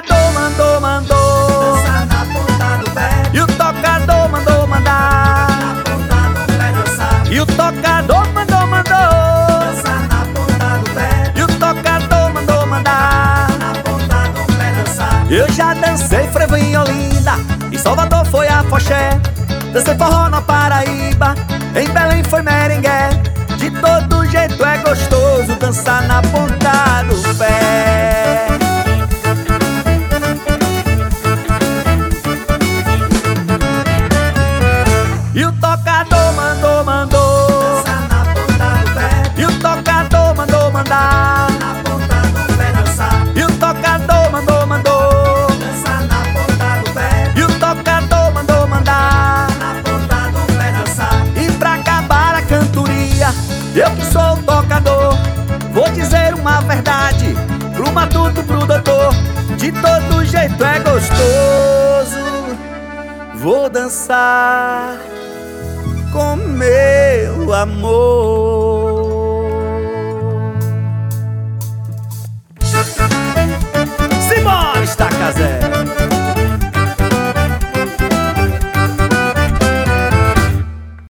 tocador mandou dançar na ponta do pé, e o tocador mandou mandar. na ponta do pé dançar, E o tocador mandou dançar na ponta do pé, e o tocador mandou mandar. na ponta do pé dançar. Eu já dancei frevo em Olinda, em Salvador foi afoxé, dancei forró na Paraíba, em Belém foi merengué. De todo jeito é gostoso dançar na ponta do pé. E o tocador mandou Dançar na ponta do pé, e o tocador mandou mandar. na ponta do pé dançar, E o tocador mandou dançar na ponta do pé, e o tocador mandou mandar. na ponta do pé dançar. E pra acabar a cantoria, eu que sou o tocador, vou dizer uma verdade pro matuto, pro doutor: de todo jeito é gostoso, vou dançar com meu amor.